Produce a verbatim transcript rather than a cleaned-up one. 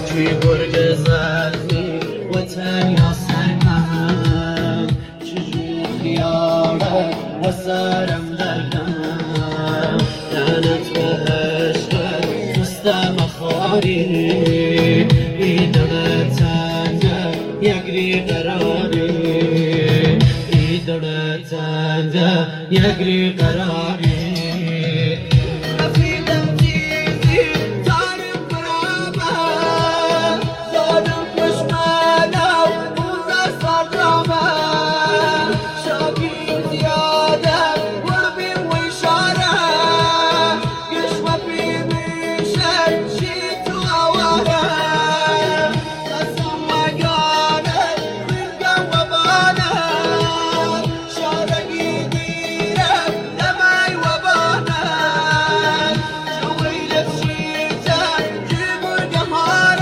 توی برگ زخمی وطن یا سرم چجور خیاله وسرم دردم لعنت به عشقت مستم خاری ای دل تنگه یک ری قراری ای دل تنگه یک ری قراری